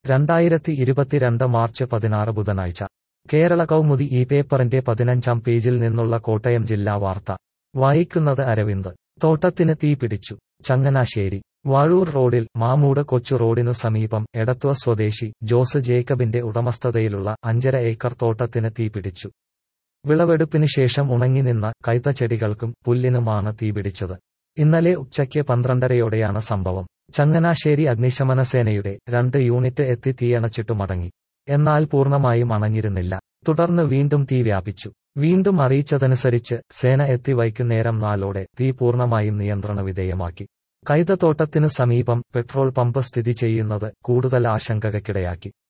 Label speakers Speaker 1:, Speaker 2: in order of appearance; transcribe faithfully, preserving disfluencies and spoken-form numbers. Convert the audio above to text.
Speaker 1: രണ്ടായിരത്തി ഇരുപത്തിരണ്ട് മാർച്ച് പതിനാറ് ബുധനാഴ്ച കേരള കൗമുദി ഈ പേപ്പറിന്റെ പതിനഞ്ചാം പേജിൽ നിന്നുള്ള കോട്ടയം ജില്ലാ വാർത്ത വായിക്കുന്നത് അരവിന്ദ്. തോട്ടത്തിന് തീ പിടിച്ചു. ചങ്ങനാശ്ശേരി വാഴൂർ റോഡിൽ മാമൂട് കൊച്ചു റോഡിനു സമീപം എടത്വ സ്വദേശി ജോസ് ജേക്കബിന്റെ ഉടമസ്ഥതയിലുള്ള അഞ്ചര ഏക്കർ തോട്ടത്തിന് തീ പിടിച്ചു. വിളവെടുപ്പിന് ശേഷം ഉണങ്ങി നിന്ന കൈതച്ചെടികൾക്കും പുല്ലിനുമാണ് തീപിടിച്ചത്. ഇന്നലെ ഉച്ചയ്ക്ക് പന്ത്രണ്ടരയോടെയാണ് സംഭവം. ചങ്ങനാശ്ശേരി അഗ്നിശമനസേനയുടെ രണ്ട് യൂണിറ്റ് എത്തി തീയണച്ചിട്ടു മടങ്ങി. എന്നാൽ പൂർണ്ണമായും അണഞ്ഞിരുന്നില്ല. തുടർന്ന് വീണ്ടും തീ വ്യാപിച്ചു. വീണ്ടും അറിയിച്ചതനുസരിച്ച് സേന എത്തി വൈകുന്നേരം നാലോടെ തീ പൂർണ്ണമായും നിയന്ത്രണ വിധേയമാക്കി. കൈതത്തോട്ടത്തിനു സമീപം പെട്രോൾ പമ്പ് സ്ഥിതി ചെയ്യുന്നത് കൂടുതൽ ആശങ്കയ്ക്കിടയാക്കി.